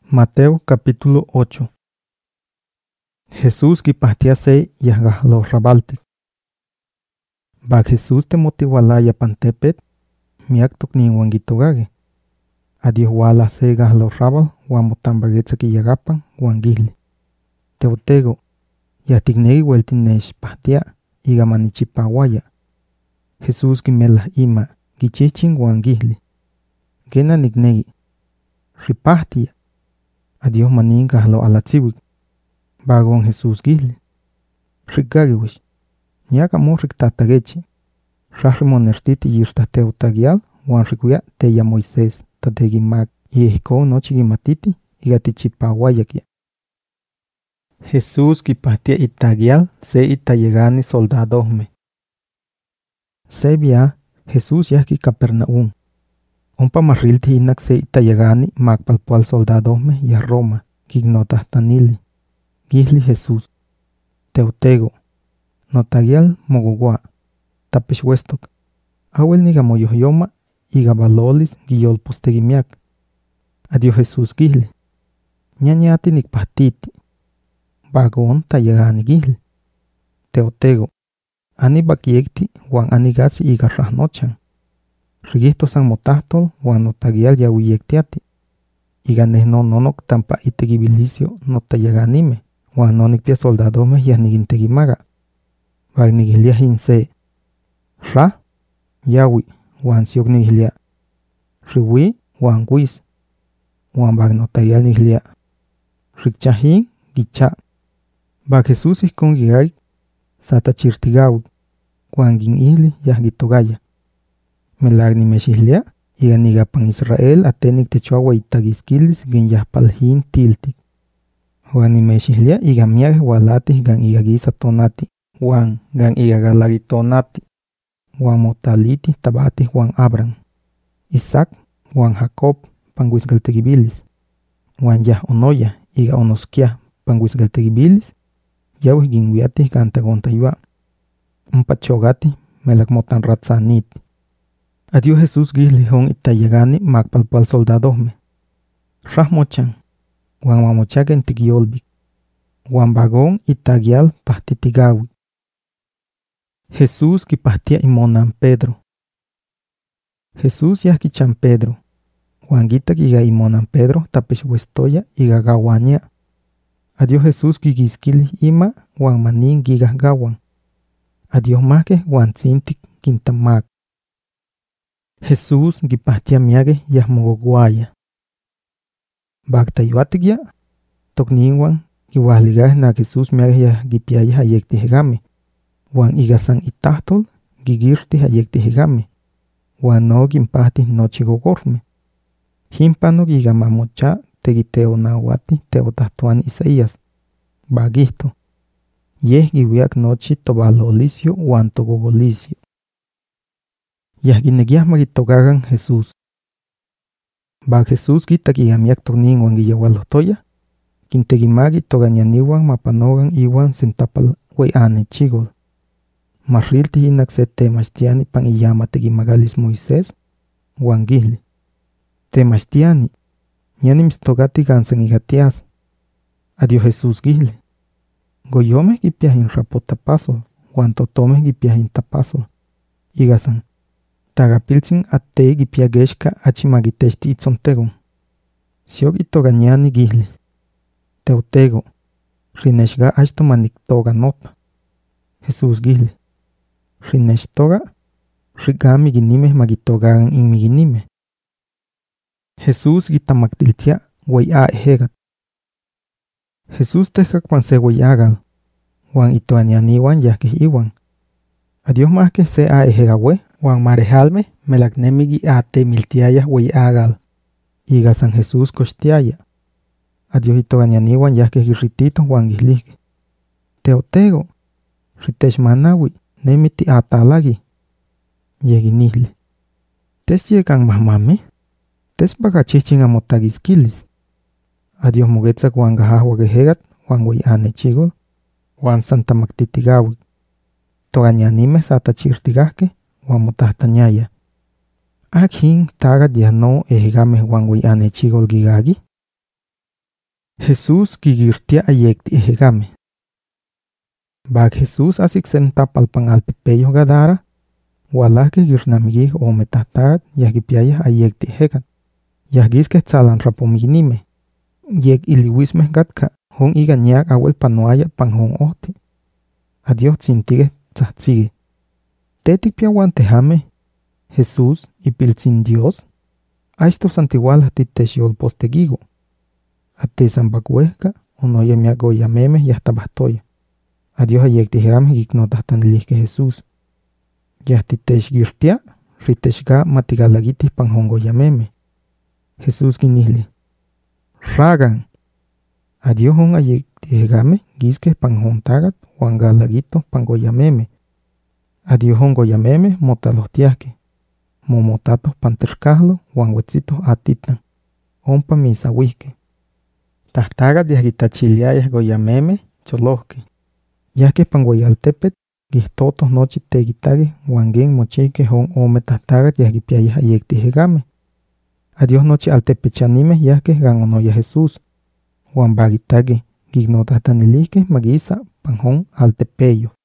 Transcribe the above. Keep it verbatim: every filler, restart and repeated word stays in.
Mateo capítulo ocho. Jesús kipahtia se yahgahlo rabaltik. Bak Jesús te motiwalaya pantepet, miak toknin wangitogage. Adios wala se gahlo rabal, wamotambagetsa kiyagapan, wangihli. Teotego, yatignegi weltinesh pahtia, igamanichipawaya. Jesús kimelah ima, gichichin wangihli. Gena nignegi. Ripahtia. Adios manin gahlo alatsiwik. Bagon Jesús gihli. Rikgagiwish. Nyaka mo riktatagechi. Rahrimonestiti yirtateu tagial, wan rikuya teya Moisés, tategimak, yehiko nochigimatiti, igatichipawayakya. Jesús kipahtia itagial, se itayegani soldadojme. Se via, Jesús yahki Capernaum. Ompa marrilti inak se itayegani makpalpual soldadojme ya Roma, kignotahtanili. Gihli Jesús. Teotego. Notagial mogogua. Tapeshwestok. Awel niga moyohyoma iga balolis giyolpostegimiak. Adios Jesús gihli. Ñañati nikpahtiti. Bagon tayegani gihli. Teotego. Ani bakiekti wan anigasi iga rahnochan. Rigisto san motahtol wan notagial yawiyektiati. Iga nehno nonok tampa itegibilicio notayeganime. Wan nonikpia soldadome yahnigintegimaga. Bagnigihlia hinse. Ra, yawi, wan siok nigihlia. Riwi, wan wis. Wan bagnotayal nigihlia. Rikchahin, gicha. Bag Jesús iskon gigay, sata chirtigawi. Wan gin ihli yahgitogaya. Melagni meshihlia, iganigapan Israel atenik techuawa itagiskilis gin yahpalhin tiltik. Wan nimeshihlia igamiag walatis gan igagisa tonati. Wan gan igagalagi tonati. Wan motaliti tabati wan Abram. Isaac wan Jacob panguisgaltegibilis. Wan yah onoya iga onoskia panguisgaltegibilis. Yawih ginwiatis gantagontayua. Mpachogati melakmotan ratzanit. Adios Jesús gihli hon itayegani makpalpal soldadojme. Rahmochan. Wan mamochaken tigyolbik. Wan bagon itagial pahtitigawi. Jesús kipahtia imonan Pedro. Jesús yahkichan Pedro. Wan gitak iga imonan Pedro tapeshwestoya iga gawanya. Adios Jesús gigiskili ima wan manin gigah gawan. Adios make wan tzintik kintamak. Jesús gipahtia miage yahmogoguaya. Baktayuatigya, tokninwan, giwahligah na Jesús miage yah gipiaya hayektihegame. Wan igasan itahtol, gigirti hayektihegame. Wan no gimpahti nochigogorme. Himpano gigamamocha tegiteo nawati teotahtuan Isaías. Bagihto. Yeh giwiak nochi tobalolicio wan togogolicio. Yah ginegiah magitogagan Jesús. Bag Jesús gitak igamiak toknin wan giyawalotoya. Kintegimagi togañaniwan mapanogan iwan sentapal weane chigol. Marrilti inak se temachtiani pan iyama tegimagalis Moisés. Wan gihli. Temachtiani. Ñanimistogati gansan igatias. Adios Jesús gihli. Goyome gipiahin rapotapasol. Wan totome gipiahin tapasol. Igasan. Tagapilsin ate gipiageshka achimagiteshti itzontegon. Siok itogañani gihli. Teotego. Rineshga ashto maniktoga nota. Jesús gihli. Rineshtoga. Rigami ginime magitogagan inmiginime. Jesús gitamaktiltia waya ejegat. Jesús tejak panse wayagal. Wan itoañaniwan yahkeh iwan. Adios más que se a ejegawe. Wan marejalme melaknemigi ate miltiaya wayagal. Iga San Jesús koshtiaya. Adios itogañaniwan yahkeh girritito wan gihlihke. Teotego. Ritesh manawi nemiti atalagi. Yeginihli. Tes yegan mahmame. Tes bagachichin amotagiskilis. Adios mugetzak wan gahahwa gehegat wan wayane chigol. Wan santa maktitigawi. Togañanime sata chirtigahke wan motahtañaya. Akhin tagat yahno ejegameh wan wayane chigol gigagi. Jesús quiguirtia ayecti ejegame. Bag Jesús asik sentapalpan altepeyo Gadara, walahke girnamigih o metahtarat yagipiayah ayecti ejegan. Yahgiske tzalan rapomiginime. Yek iliwismeh gatka, hon igañak awel panoaya pan hon ohti. Adiós tzintige tzahtzige. Tetik piawan tejame, Jesús y piltzin Dios. Aistos antigualas titexiol postegigo. Ate zambacuehka, onoye miagoya memes y hasta bastoya. Adiós ayectijame gignotahtanilisque Jesús. Yahtitexgirtia, ritexga matigalagitis pan hongoya meme. Jesús ginihli. Ragan. Adiós hon ayectijame gisque pan hontagat wangalagito pan goyameme. Adiós hon goyameme motalostiasque. Momotatos pantercahlo wanhuetzitos atitan. Ompa misahuisque. Tahtagat yahgitachiliayas goyameme cholosque. Yasque pan goyaltepet gihtotos nochi teguitague wangen mochique hon ome tahtagat yahgipiayas ayectijegame. Adiós nochi altepechanime yasque ganonoya Jesús. Wan bagitague gignotahtanilisque magisa pan hon altepeyo.